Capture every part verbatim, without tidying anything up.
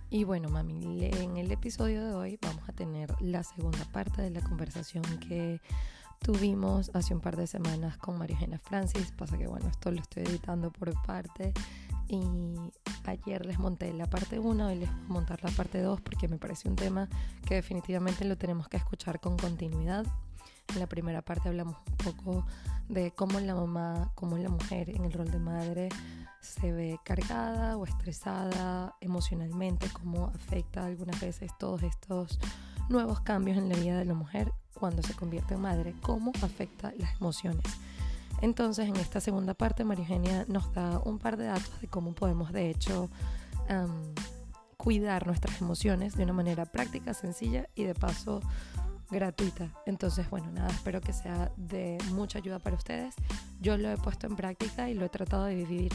Y bueno, mami, en el episodio de hoy vamos a tener la segunda parte de la conversación que tuvimos hace un par de semanas con María Eugenia Francis. Pasa que bueno, esto lo estoy editando por parte y ayer les monté la parte uno y les voy a montar la parte dos porque me parece un tema que definitivamente lo tenemos que escuchar con continuidad. En la primera parte hablamos un poco de cómo la mamá, cómo la mujer en el rol de madre se ve cargada o estresada emocionalmente, cómo afecta algunas veces todos estos nuevos cambios en la vida de la mujer cuando se convierte en madre, cómo afecta las emociones. Entonces, en esta segunda parte, María Eugenia nos da un par de datos de cómo podemos, de hecho, um, cuidar nuestras emociones de una manera práctica, sencilla y de paso gratuita. Entonces, bueno, nada, espero que sea de mucha ayuda para ustedes. Yo lo he puesto en práctica y lo he tratado de vivir.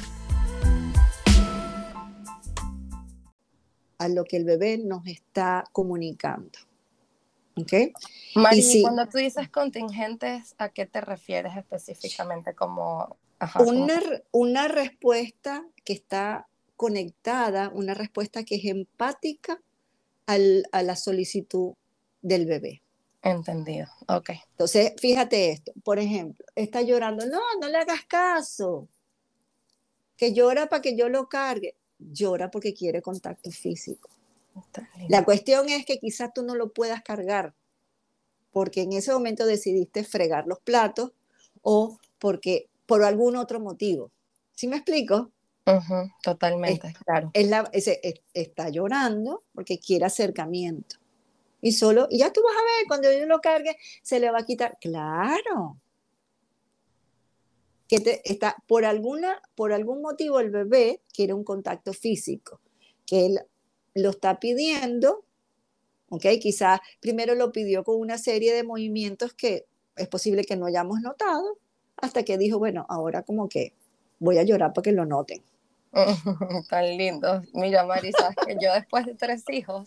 A lo que el bebé nos está comunicando. ¿Ok? Mari, y si, cuando tú dices contingentes, ¿a qué te refieres específicamente? Como, ajá, una, como... una respuesta que está conectada, una respuesta que es empática al, a la solicitud del bebé. Entendido, ok. Entonces, fíjate esto, por ejemplo, está llorando, no, no le hagas caso, que llora para que yo lo cargue, llora porque quiere contacto físico. La cuestión es que quizás tú no lo puedas cargar, porque en ese momento decidiste fregar los platos o porque por algún otro motivo. ¿Sí me explico? Uh-huh, totalmente, es, claro. Es la, es, es, está llorando porque quiere acercamiento. Y solo, y ya tú vas a ver, cuando yo lo cargue, se le va a quitar. Claro. Que te, está, por, alguna, por algún motivo el bebé quiere un contacto físico, que él lo está pidiendo, ¿ok? Quizás primero lo pidió con una serie de movimientos que es posible que no hayamos notado, hasta que dijo, bueno, ahora como que voy a llorar para que lo noten. Tan lindo. Mira, Mari, sabes que yo después de tres hijos,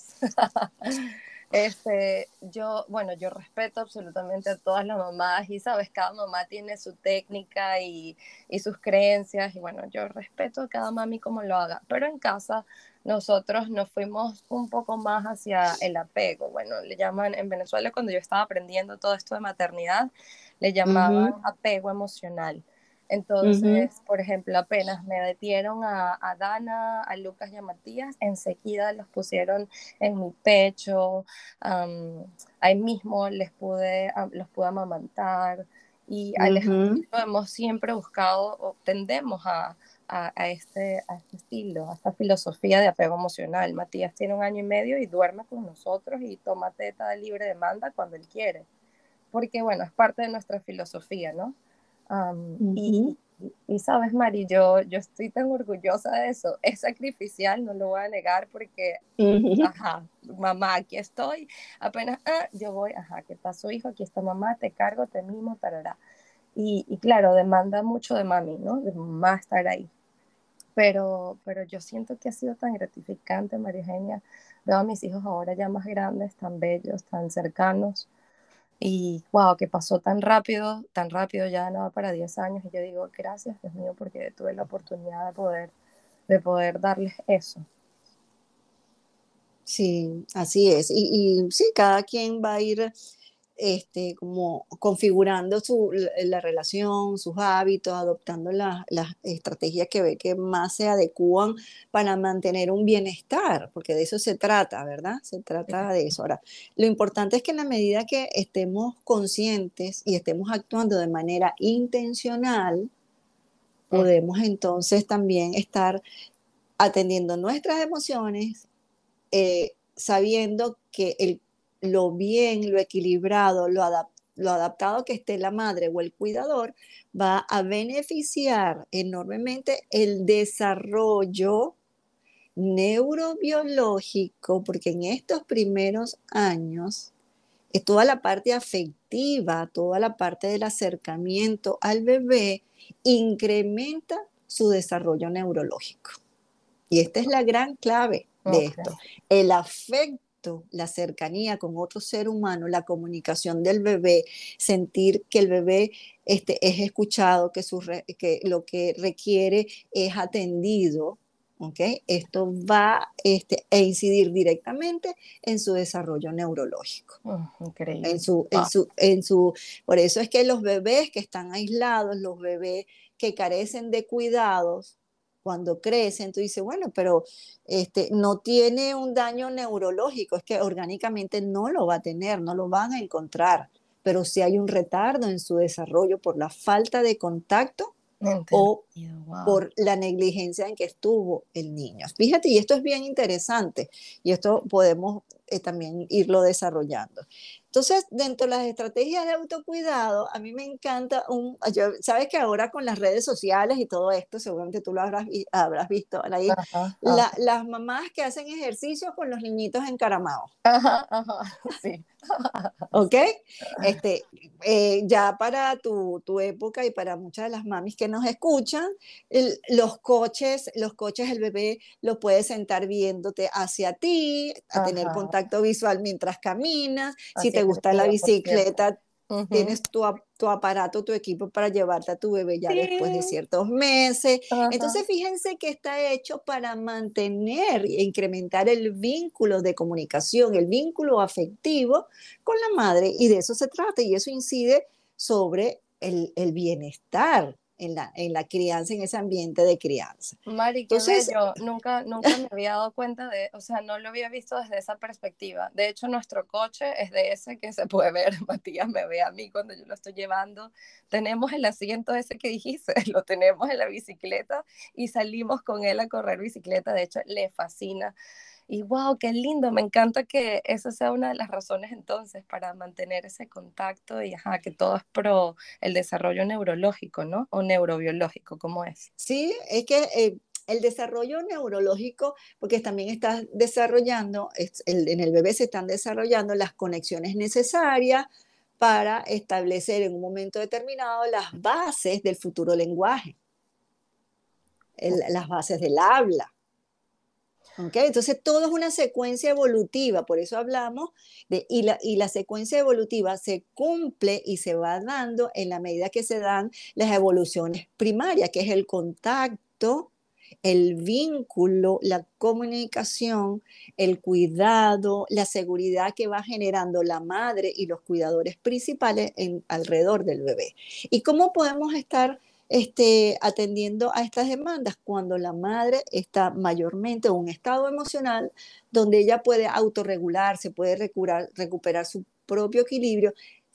este, yo, bueno, yo respeto absolutamente a todas las mamás y, sabes, cada mamá tiene su técnica y, y sus creencias y, bueno, yo respeto a cada mami como lo haga, pero en casa nosotros nos fuimos un poco más hacia el apego. Bueno, le llaman, en Venezuela cuando yo estaba aprendiendo todo esto de maternidad, le llamaban uh-huh. apego emocional. Entonces, uh-huh. por ejemplo, apenas me metieron a, a Dana, a Lucas y a Matías, enseguida los pusieron en mi pecho, um, ahí mismo les pude, um, los pude amamantar y uh-huh. Alejandro hemos siempre buscado, o tendemos a, a, a, este, a este estilo, a esta filosofía de apego emocional. Matías tiene un año y medio y duerme con nosotros y toma teta de libre demanda cuando él quiere, porque bueno, es parte de nuestra filosofía, ¿no? Um, uh-huh. y, y, y sabes, Mari, yo, yo estoy tan orgullosa de eso. Es sacrificial, no lo voy a negar porque, uh-huh. ajá, mamá, aquí estoy, apenas, ah, yo voy, ajá, ¿qué pasó, hijo? Aquí está mamá, te cargo, te mimo, tarará. Y, y claro, demanda mucho de mami, ¿no? De mamá estar ahí. Pero, pero yo siento que ha sido tan gratificante, María Eugenia. Veo a mis hijos ahora ya más grandes, tan bellos, tan cercanos. Y wow, que pasó tan rápido, tan rápido, ya no va para diez años. Y yo digo, gracias, Dios mío, porque tuve la oportunidad de poder, de poder darles eso. Sí, así es. Y, y sí, cada quien va a ir este, como configurando su, la relación, sus hábitos, adoptando las la estrategias que ve que más se adecúan para mantener un bienestar, porque de eso se trata, ¿verdad? Se trata de eso. Ahora, lo importante es que en la medida que estemos conscientes y estemos actuando de manera intencional, podemos entonces también estar atendiendo nuestras emociones, eh, sabiendo que el lo bien, lo equilibrado, lo, adap lo adaptado que esté la madre o el cuidador va a beneficiar enormemente el desarrollo neurobiológico, porque en estos primeros años es toda la parte afectiva, toda la parte del acercamiento al bebé incrementa su desarrollo neurológico. Y esta es la gran clave de okay. esto. El afecto, la cercanía con otro ser humano, la comunicación del bebé, sentir que el bebé este, es escuchado, que, su re, que lo que requiere es atendido, ¿ok? Esto va este, a incidir directamente en su desarrollo neurológico. Oh, En increíble. su, en Wow. su, en su, por eso es que los bebés que están aislados, los bebés que carecen de cuidados, cuando crecen, tú dices, bueno, pero este, no tiene un daño neurológico, es que orgánicamente no lo va a tener, no lo van a encontrar, pero sí hay un retardo en su desarrollo por la falta de contacto o Entendido, wow. por la negligencia en que estuvo el niño. Fíjate, y esto es bien interesante, y esto podemos eh, también irlo desarrollando. Entonces, dentro de las estrategias de autocuidado, a mí me encanta un, yo, sabes que ahora con las redes sociales y todo esto, seguramente tú lo habrás, habrás visto, Anaí, Ajá, la, ajá, las mamás que hacen ejercicios con los niñitos encaramados. ajá, ajá, sí. ¿Ok? Este, eh, ya para tu, tu, época y para muchas de las mamis que nos escuchan, el, los coches, los coches, el bebé lo puede sentar viéndote hacia ti, a tener Ajá, contacto visual mientras caminas. Si así te es el gusta la mío, por cierto. bicicleta, Ujú. tienes tu, tu, aparato, tu equipo para llevarte a tu bebé ya después de Sí, ciertos meses. ajá, Entonces, fíjense que está hecho para mantener e incrementar el vínculo de comunicación, el vínculo afectivo con la madre, y de eso se trata, y eso incide sobre el, el bienestar en la, en la crianza, en ese ambiente de crianza. Mari, qué Entonces, bello. Nunca, nunca me había dado cuenta de, o sea, no lo había visto desde esa perspectiva. De hecho, nuestro coche es de ese que se puede ver. Matías me ve a mí cuando yo lo estoy llevando. Tenemos el asiento ese que dijiste, lo tenemos en la bicicleta y salimos con él a correr bicicleta. De hecho, le fascina. Y wow, qué lindo, me encanta que esa sea una de las razones entonces para mantener ese contacto y ajá, que todo es pro el desarrollo neurológico, ¿no? O neurobiológico, ¿cómo es? sí, es que eh, el desarrollo neurológico, porque también estás desarrollando, es, el, en el bebé se están desarrollando las conexiones necesarias para establecer en un momento determinado las bases del futuro lenguaje, el, las bases del habla. ¿Okay? Entonces, todo es una secuencia evolutiva, por eso hablamos de, y la, y la secuencia evolutiva se cumple y se va dando en la medida que se dan las evoluciones primarias, que es el contacto, el vínculo, la comunicación, el cuidado, la seguridad que va generando la madre y los cuidadores principales en, alrededor del bebé. ¿Y cómo podemos estar este, atendiendo a estas demandas cuando la madre está mayormente en un estado emocional donde ella puede autorregularse, puede recuperar, recuperar su propio equilibrio,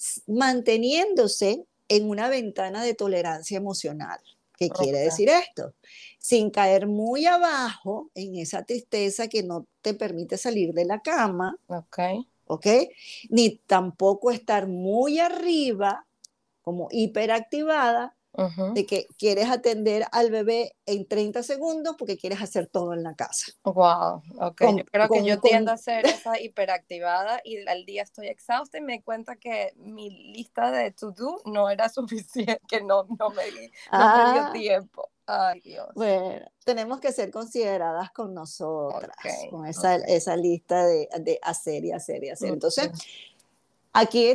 manteniéndose en una ventana de tolerancia emocional? ¿Qué quiere Okay. decir esto? Sin caer muy abajo en esa tristeza que no te permite salir de la cama, Okay. ¿ok? Ni tampoco estar muy arriba, como hiperactivada, Uh-huh. de que quieres atender al bebé en treinta segundos porque quieres hacer todo en la casa. Wow, ok. Yo Con, creo que con, yo tiendo con... a ser esa hiperactivada y al día estoy exhausta y me di cuenta que mi lista de to-do no era suficiente, que no, no, me, di, no me dio Ah, tiempo. Ay, Dios. bueno, tenemos que ser consideradas con Ok, nosotras, con esa, ok. esa lista de, de hacer y hacer y hacer. Entonces, Uh-huh. aquí,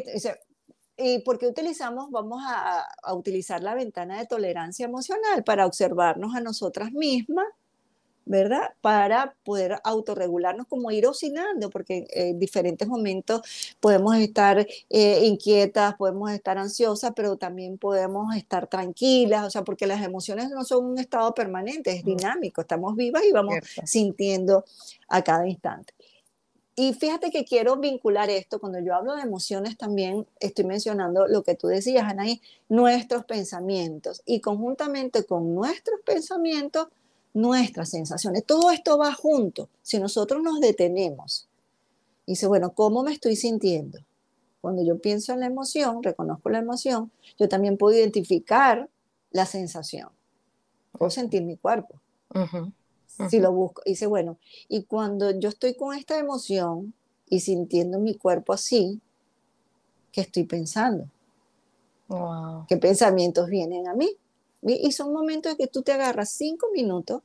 ¿y por qué utilizamos? Vamos a, a utilizar la ventana de tolerancia emocional para observarnos a nosotras mismas, ¿verdad? Para poder autorregularnos, como ir oscilando, porque en diferentes momentos podemos estar eh, inquietas, podemos estar ansiosas, pero también podemos estar tranquilas, o sea, porque las emociones no son un estado permanente, es Uh-huh. dinámico, estamos vivas y vamos Cierto. sintiendo a cada instante. Y fíjate que quiero vincular esto, cuando yo hablo de emociones también estoy mencionando lo que tú decías, Anaí, nuestros pensamientos y conjuntamente con nuestros pensamientos, nuestras sensaciones. Todo esto va junto. Si nosotros nos detenemos y dice, bueno, ¿cómo me estoy sintiendo? Cuando yo pienso en la emoción, reconozco la emoción, yo también puedo identificar la sensación. Puedo sentir mi cuerpo. Uh-huh. Si Uh-huh. lo busco, y dice, bueno, y cuando yo estoy con esta emoción y sintiendo mi cuerpo así, ¿qué estoy pensando? Wow. ¿Qué pensamientos vienen a mí? Y son momentos en que tú te agarras cinco minutos,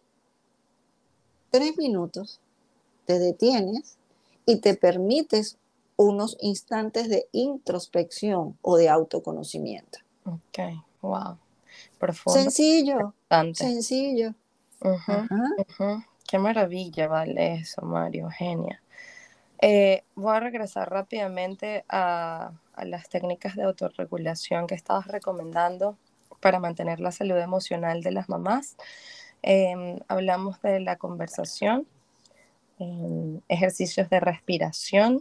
tres minutos, te detienes y te permites unos instantes de introspección o de autoconocimiento. Ok, wow. Profundo, Sencillo, interesante. sencillo. Uh-huh. Ajá. Uh-huh. Qué maravilla, vale eso, Mario, genia. Eh, voy a regresar rápidamente a, a las técnicas de autorregulación que estabas recomendando para mantener la salud emocional de las mamás. Eh, hablamos de la conversación, eh, ejercicios de respiración.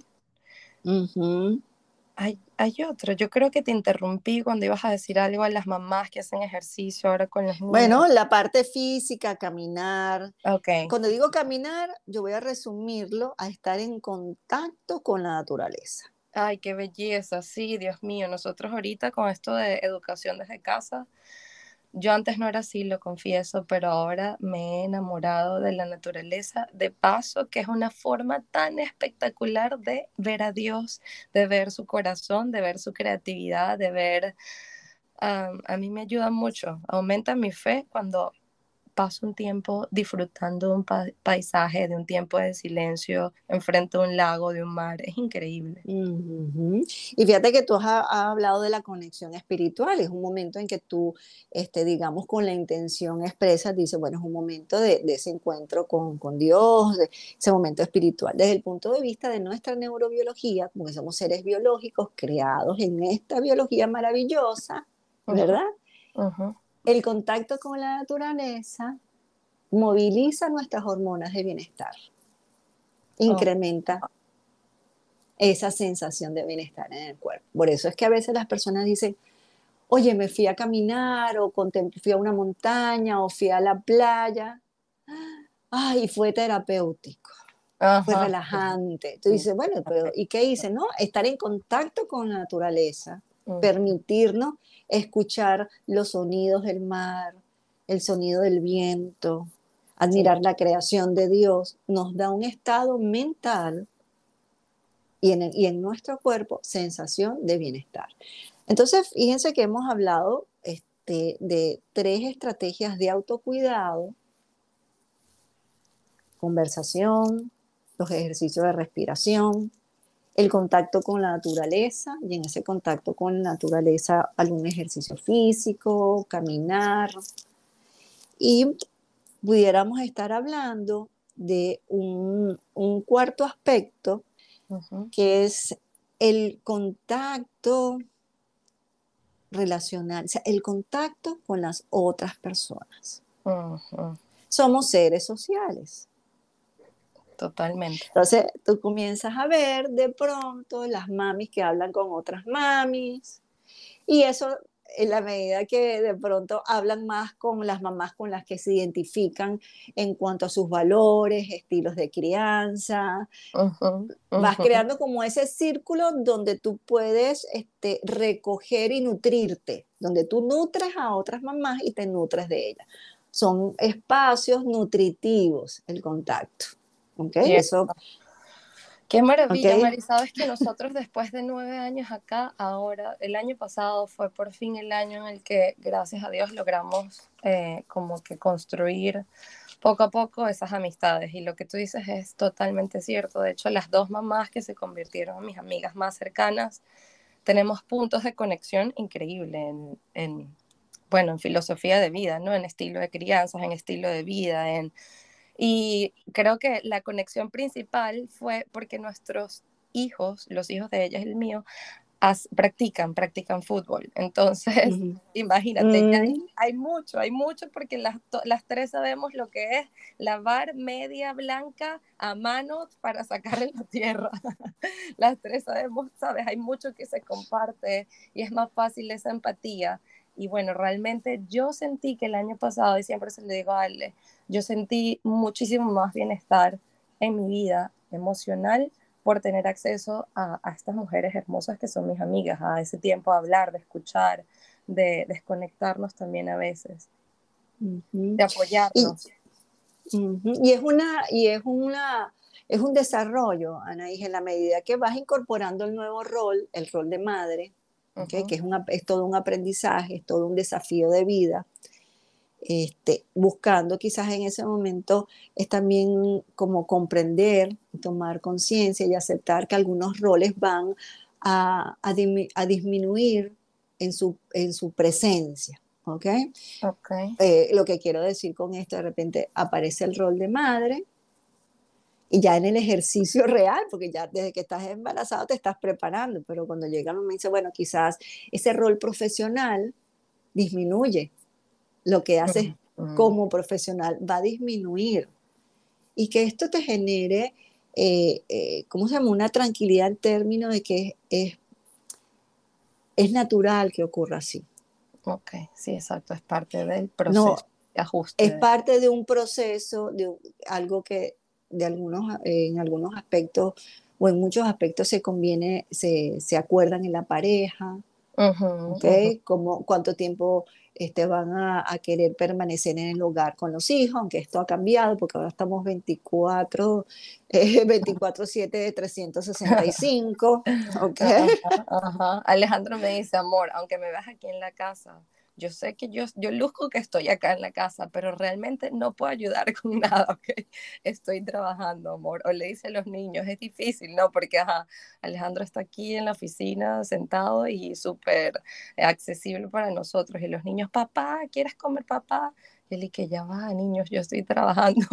Ujú. Hay, hay otro, yo creo que te interrumpí cuando ibas a decir algo a las mamás que hacen ejercicio ahora con los niños. Bueno, la parte física, caminar. Ok. Cuando digo caminar, yo voy a resumirlo a estar en contacto con la naturaleza. Ay, qué belleza, sí, Dios mío, nosotros ahorita con esto de educación desde casa, yo antes no era así, lo confieso, pero ahora me he enamorado de la naturaleza, de paso, que es una forma tan espectacular de ver a Dios, de ver su corazón, de ver su creatividad, de ver, um, a mí me ayuda mucho, aumenta mi fe cuando paso un tiempo disfrutando de un pa paisaje, de un tiempo de silencio, enfrente de un lago, de un mar, es increíble. Ujú. Y fíjate que tú has, has hablado de la conexión espiritual, es un momento en que tú, este, digamos, con la intención expresa, dices, bueno, es un momento de, de ese encuentro con, con Dios, de ese momento espiritual. Desde el punto de vista de nuestra neurobiología, como que somos seres biológicos creados en esta biología maravillosa, Ujú, ¿verdad? ujú. El contacto con la naturaleza moviliza nuestras hormonas de bienestar, Oh, incrementa esa sensación de bienestar en el cuerpo. Por eso es que a veces las personas dicen, oye, me fui a caminar o fui a una montaña o fui a la playa. Ay, fue terapéutico, fue ajá, relajante. Tú sí, dices, bueno, pero ¿y qué hice? No, estar en contacto con la naturaleza, mm, permitirnos escuchar los sonidos del mar, el sonido del viento, sí, admirar la creación de Dios, nos da un estado mental y en, el, y en nuestro cuerpo sensación de bienestar. Entonces, fíjense que hemos hablado este, de tres estrategias de autocuidado: conversación, los ejercicios de respiración, el contacto con la naturaleza, y en ese contacto con la naturaleza algún ejercicio físico, caminar, y pudiéramos estar hablando de un, un cuarto aspecto ujú, que es el contacto relacional, o sea, el contacto con las otras personas. ujú, Somos seres sociales. totalmente. Entonces, tú comienzas a ver de pronto las mamis que hablan con otras mamis, y eso en la medida que de pronto hablan más con las mamás con las que se identifican en cuanto a sus valores, estilos de crianza, Ujú, vas ujú, creando como ese círculo donde tú puedes este, recoger y nutrirte, donde tú nutres a otras mamás y te nutres de ellas. Son espacios nutritivos el contacto. ¿Ok? Eso, cierto. Qué ¿ok? maravilla, Mari. Sabes que nosotros después de nueve años acá, ahora, el año pasado fue por fin el año en el que, gracias a Dios, logramos eh, como que construir poco a poco esas amistades. Y lo que tú dices es totalmente cierto. De hecho, las dos mamás que se convirtieron en mis amigas más cercanas, tenemos puntos de conexión increíble en, en, bueno, en filosofía de vida, ¿no? En estilo de crianzas, en estilo de vida, en y creo que la conexión principal fue porque nuestros hijos, los hijos de ella y el mío, as, practican, practican fútbol. Entonces, Mm, imagínate, ya hay, mm, hay mucho, hay mucho porque las, las tres sabemos lo que es lavar media blanca a mano para sacarle la tierra. Las tres sabemos, sabes, hay mucho que se comparte y es más fácil esa empatía. Y bueno, realmente yo sentí que el año pasado, y siempre se lo digo a Ale, yo sentí muchísimo más bienestar en mi vida emocional por tener acceso a, a estas mujeres hermosas que son mis amigas, a ese tiempo de hablar, de escuchar, de desconectarnos también a veces, ujú. de Y, apoyarnos. ujú, y es una, y es una, es un desarrollo, Anaís, en la medida que vas incorporando el nuevo rol, el rol de madre, ¿okay? Ujú, Que es, una, es todo un aprendizaje, es todo un desafío de vida. Este, buscando quizás en ese momento es también como comprender, tomar conciencia y aceptar que algunos roles van a, a, a disminuir en su, en su presencia. ¿ok? Ok. Eh, lo que quiero decir con esto, de repente aparece el rol de madre y ya en el ejercicio real, porque ya desde que estás embarazado te estás preparando, pero cuando llega el momento dice, bueno, quizás ese rol profesional disminuye, lo que haces Ujú. como profesional va a disminuir y que esto te genere, eh, eh, ¿cómo se llama? Una tranquilidad en términos de que es, es natural que ocurra así. Ok, sí, exacto, es parte del No, proceso de es ajuste. parte de un proceso, de un- algo que de algunos, eh, en algunos aspectos o en muchos aspectos se conviene, se, se acuerdan en la pareja, Ujú, ¿ok? ujú. Como, cuánto tiempo este, van a, a querer permanecer en el hogar con los hijos, aunque esto ha cambiado porque ahora estamos veinticuatro, eh, veinticuatro siete, trescientos sesenta y cinco, ¿ok? Ajá, ajá. Alejandro me dice, amor, aunque me veas aquí en la casa, yo sé que yo, yo luzco que estoy acá en la casa, pero realmente no puedo ayudar con nada, ¿ok? Estoy trabajando, amor. O le dice a los niños, es difícil, ¿no? Porque, ajá, Alejandro está aquí en la oficina sentado y súper accesible para nosotros. Y los niños, papá, ¿quieres comer, papá? Y él, y que ya va, niños, yo estoy trabajando.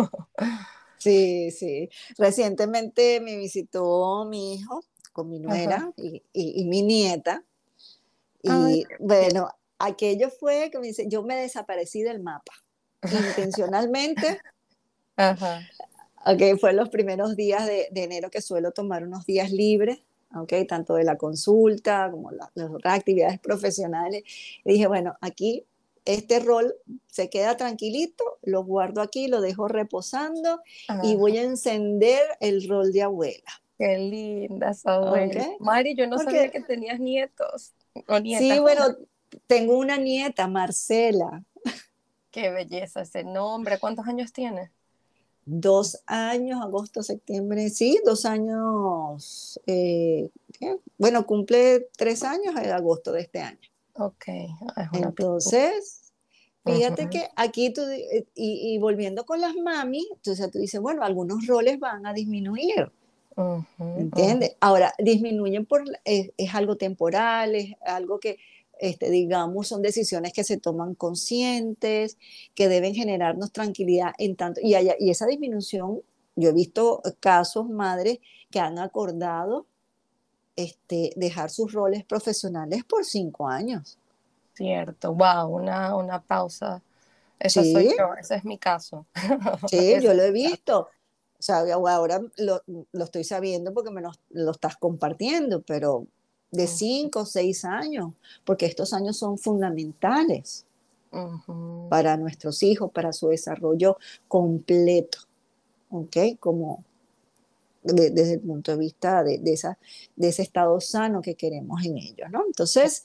Sí, sí. Recientemente me visitó mi hijo con mi Ajá. nuera y, y- y mi nieta. Ay, Y qué bueno, aquello fue que me dice, yo me desaparecí del mapa intencionalmente. Ajá. Ok, fue los primeros días de, de enero que suelo tomar unos días libres, ok, tanto de la consulta como la- las otras actividades profesionales. Y dije, bueno, aquí este rol se queda tranquilito, lo guardo aquí, lo dejo reposando y Ajá. voy a encender el rol de abuela, Qué linda esa ok. abuela. Mari, yo no sabía Porque que tenías nietos o sí, nietas. bueno, tengo una nieta, Marcela. Qué belleza ese nombre. ¿Cuántos años tiene? Dos años, agosto, septiembre, sí, dos años, eh, ¿qué? Bueno, cumple tres años en agosto de este año. Ok, ah, es una pequeña. Entonces, fíjate Ujú, que aquí tú, eh, y, y volviendo con las mami, entonces tú dices, bueno, algunos roles van a disminuir, ujú, ujú. ¿entiendes? Ahora, disminuyen por, es, es algo temporal, es algo que, este, digamos, son decisiones que se toman conscientes, que deben generarnos tranquilidad en tanto, y, haya- y esa disminución, yo he visto casos, madres, que han acordado este, dejar sus roles profesionales por cinco años. Cierto. Wow, una, una pausa. Esa soy Sí, yo, ese es mi caso. sí, Ese yo es lo he mi caso. visto. O sea, ahora lo, lo estoy sabiendo porque me lo, lo estás compartiendo, pero de Ujú, cinco o seis años, porque estos años son fundamentales ujú. para nuestros hijos, para su desarrollo completo, ¿ok? Como de- desde el punto de vista de, de esa, de ese estado sano que queremos en ellos, ¿no? Entonces,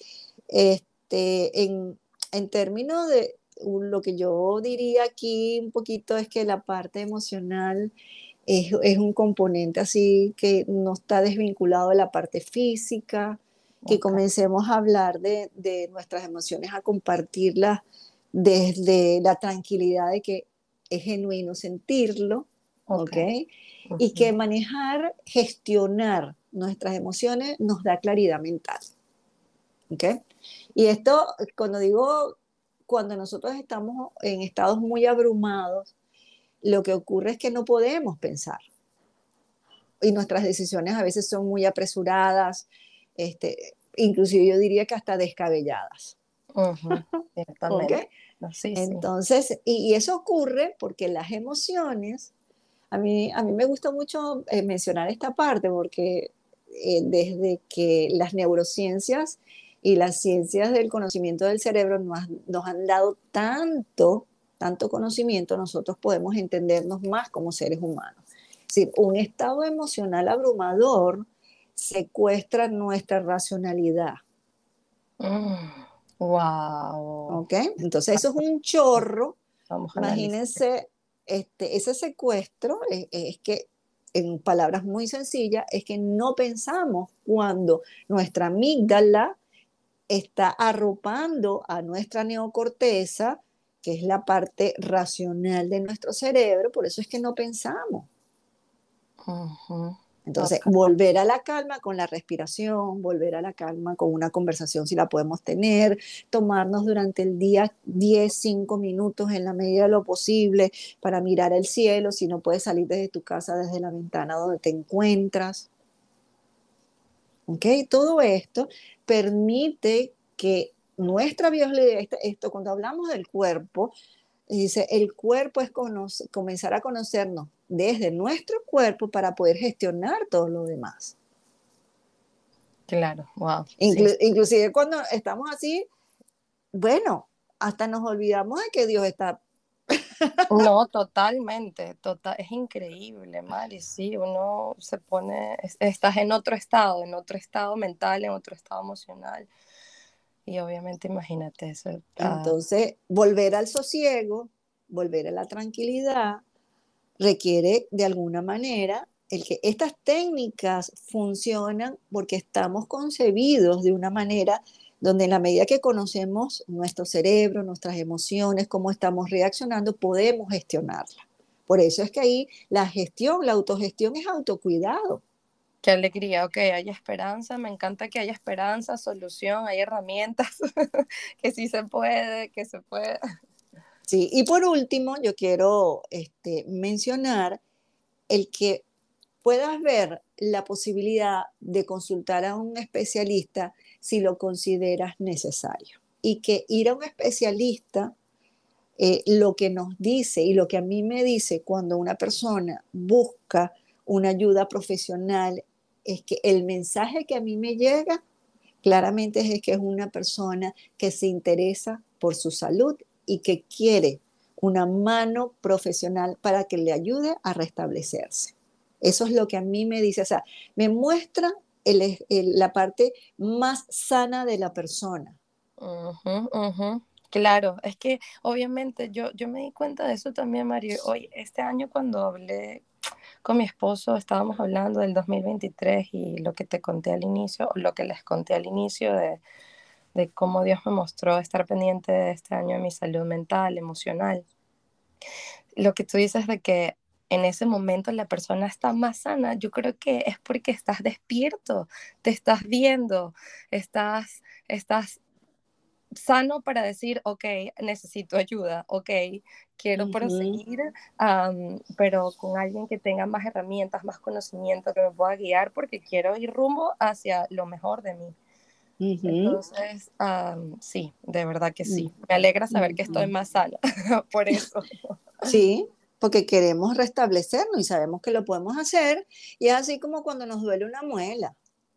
este, en, en términos de uh, lo que yo diría aquí un poquito es que la parte emocional es, es un componente así que no está desvinculado de la parte física, que Ok, comencemos a hablar de, de nuestras emociones, a compartirlas desde la tranquilidad de que es genuino sentirlo, ok. ¿ok? Y Ujú. que manejar, gestionar nuestras emociones nos da claridad mental, ¿ok? Y esto, cuando digo, cuando nosotros estamos en estados muy abrumados, lo que ocurre es que no podemos pensar y nuestras decisiones a veces son muy apresuradas, este, inclusive yo diría que hasta descabelladas, Ujú, ¿ok? ciertamente. No, sí, sí. Entonces, y, y eso ocurre porque las emociones, a mí, a mí me gusta mucho eh, mencionar esta parte porque eh, desde que las neurociencias y las ciencias del conocimiento del cerebro nos, han- nos han dado tanto, tanto conocimiento, nosotros podemos entendernos más como seres humanos. Es decir, un estado emocional abrumador secuestra nuestra racionalidad, Wow. ¿ok? Entonces eso es un chorro. Vamos a analizar. Imagínense, este, ese secuestro es, es que, en palabras muy sencillas, es que no pensamos cuando nuestra amígdala está arropando a nuestra neocorteza, que es la parte racional de nuestro cerebro, por eso es que no pensamos. Ujú. Entonces, Total. volver a la calma con la respiración, volver a la calma con una conversación si la podemos tener, tomarnos durante el día diez, cinco minutos en la medida de lo posible para mirar el cielo, si no puedes salir desde tu casa, desde la ventana donde te encuentras. ¿Ok? Todo esto permite que nuestra biología, esto, esto, cuando hablamos del cuerpo, dice, el cuerpo es conoce, comenzar a conocernos desde nuestro cuerpo para poder gestionar todo lo demás. Claro, wow, sí. Inclu inclusive cuando estamos así, bueno, hasta nos olvidamos de que Dios está. No, totalmente, total, es increíble, Mari, sí, uno se pone, es- estás en otro estado, en otro estado mental, en otro estado emocional, y obviamente imagínate eso. ah, Entonces, volver al sosiego, volver a la tranquilidad, requiere de alguna manera el que estas técnicas funcionan porque estamos concebidos de una manera donde en la medida que conocemos nuestro cerebro, nuestras emociones, cómo estamos reaccionando, podemos gestionarla. Por eso es que ahí la gestión, la autogestión es autocuidado. Qué alegría, ok, hay esperanza, me encanta que haya esperanza, solución, hay herramientas, que sí se puede, que se puede. Sí, y por último, yo quiero este, mencionar el que puedas ver la posibilidad de consultar a un especialista si lo consideras necesario. Y que ir a un especialista, eh, lo que nos dice y lo que a mí me dice cuando una persona busca una ayuda profesional es que el mensaje que a mí me llega claramente es que es una persona que se interesa por su salud y que quiere una mano profesional para que le ayude a restablecerse. Eso es lo que a mí me dice, o sea, me muestra el, el, la parte más sana de la persona. Ujú, ujú. Claro, es que obviamente yo, yo me di cuenta de eso también, Mario. Hoy, este año cuando hablé con mi esposo, estábamos hablando del dos mil veintitrés y lo que te conté al inicio, o lo que les conté al inicio de, de cómo Dios me mostró estar pendiente de este año de mi salud mental, emocional. Lo que tú dices de que en ese momento la persona está más sana, yo creo que es porque estás despierto, te estás viendo, estás, estás sano para decir, ok, necesito ayuda, ok, quiero Uh -huh, proseguir, um, pero con alguien que tenga más herramientas, más conocimiento, que me pueda guiar porque quiero ir rumbo hacia lo mejor de mí. uh -huh, Entonces, um, sí, de verdad que uh sí. Me alegra saber -huh. que estoy más sana por eso. Sí, porque queremos restablecernos y sabemos que lo podemos hacer. Y es así como cuando nos duele una muela.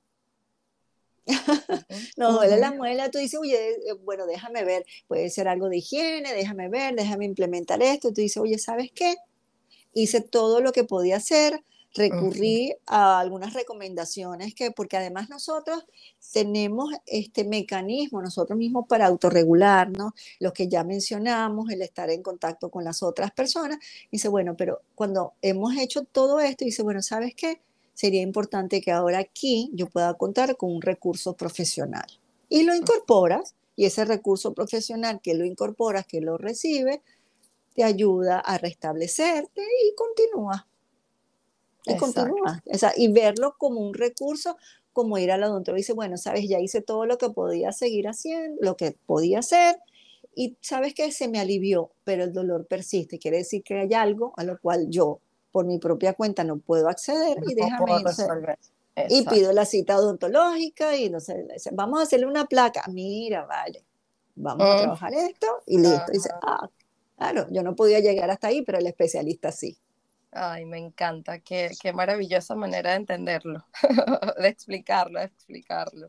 Nos Uh duele la -huh. muela, tú dices, oye, eh, bueno, déjame ver, puede ser algo de higiene, déjame ver, déjame implementar esto. Tú dices, oye, ¿sabes qué? Hice todo lo que podía hacer, Uh -huh. recurrí a algunas recomendaciones que, porque además nosotros tenemos este mecanismo nosotros mismos para autorregularnos, los que ya mencionamos, el estar en contacto con las otras personas. Dice, bueno, pero cuando hemos hecho todo esto, dice, bueno, ¿sabes qué? Sería importante que ahora aquí yo pueda contar con un recurso profesional. Y lo incorporas, y ese recurso profesional que lo incorporas, que lo recibes, te ayuda a restablecerte y continúa, y Exacto. continúa. O sea, y verlo como un recurso, como ir al odontólogo y dice, bueno, sabes, ya hice todo lo que podía seguir haciendo, lo que podía hacer, y sabes que se me alivió, pero el dolor persiste. Quiere decir que hay algo a lo cual yo, por mi propia cuenta, no puedo acceder y No puedo déjame, no sé, resolver. y pido Exacto. la cita odontológica y no sé, vamos a hacerle una placa. Mira, vale, vamos a Uh, trabajar esto y listo. Y dice, ajá. ah, claro, yo no podía llegar hasta ahí, pero el especialista sí. Ay, me encanta. Qué, qué maravillosa manera de entenderlo, de explicarlo, de explicarlo.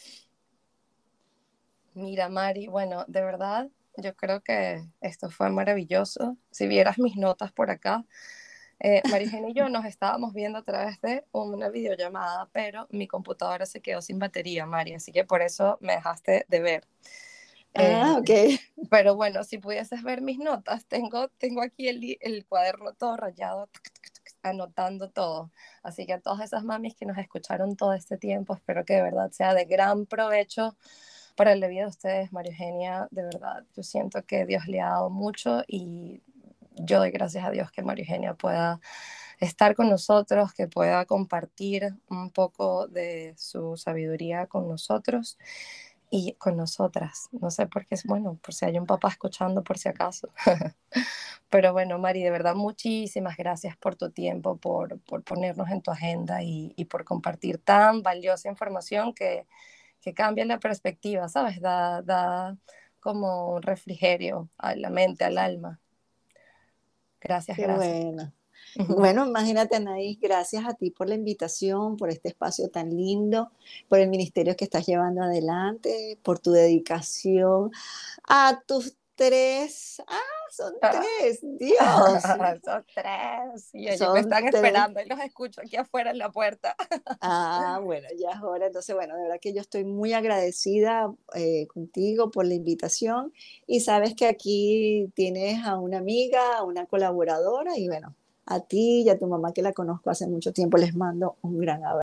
Mira, Mari, bueno, de verdad, yo creo que esto fue maravilloso. Si vieras mis notas por acá, eh, Marijena y yo nos estábamos viendo a través de una videollamada, pero mi computadora se quedó sin batería, Mari, así que por eso me dejaste de ver. Eh, Ah, ok. pero bueno, si pudieses ver mis notas, tengo, tengo aquí el, el cuaderno todo rayado, anotando todo. Así que a todas esas mamis que nos escucharon todo este tiempo, espero que de verdad sea de gran provecho para la vida de ustedes, María Eugenia. De verdad, yo siento que Dios le ha dado mucho y yo doy gracias a Dios que María Eugenia pueda estar con nosotros, que pueda compartir un poco de su sabiduría con nosotros y con nosotras. No sé por qué es bueno, por si hay un papá escuchando por si acaso. Pero bueno, Mari, de verdad, muchísimas gracias por tu tiempo, por, por ponernos en tu agenda y, y por compartir tan valiosa información que, que cambia la perspectiva, ¿sabes? Da, da como un refrigerio a la mente, al alma. Gracias, Qué gracias. bueno. Bueno, imagínate, Anaís, gracias a ti por la invitación, por este espacio tan lindo, por el ministerio que estás llevando adelante, por tu dedicación a tus tres, ah, son tres, Dios, Son tres y ellos me son están tres. esperando y los escucho aquí afuera en la puerta. Ah, bueno, ya es hora. Entonces, bueno, de verdad que yo estoy muy agradecida eh, contigo por la invitación y sabes que aquí tienes a una amiga, a una colaboradora y bueno, a ti y a tu mamá que la conozco hace mucho tiempo les mando un gran abrazo.